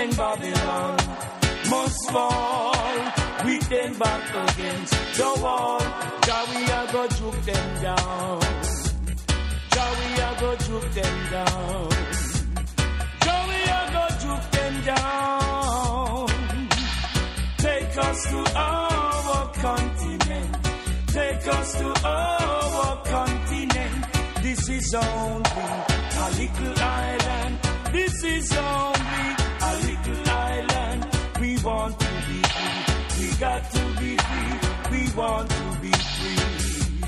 and Babylon must fall. We then back against the wall. Jah we a go juke them down. Jah we a go juke them down. Jah we a go juke them down. Take us to our continent. Take us to our continent. This is only a little island. This is only a little island. We want to be free. We got to be free. We want to be free.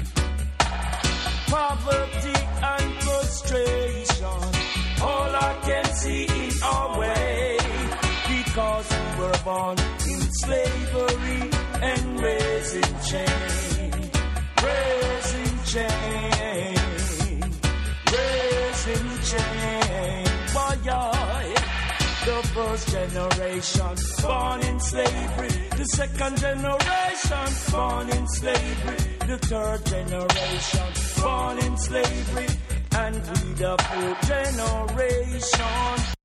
Poverty and frustration, all I can see in our way. Because we were born in slavery and raised in chains. Raised in chains. Raised in chains. Boy, the first generation born in slavery, the second generation born in slavery, the third generation born in slavery, and we the fourth generation.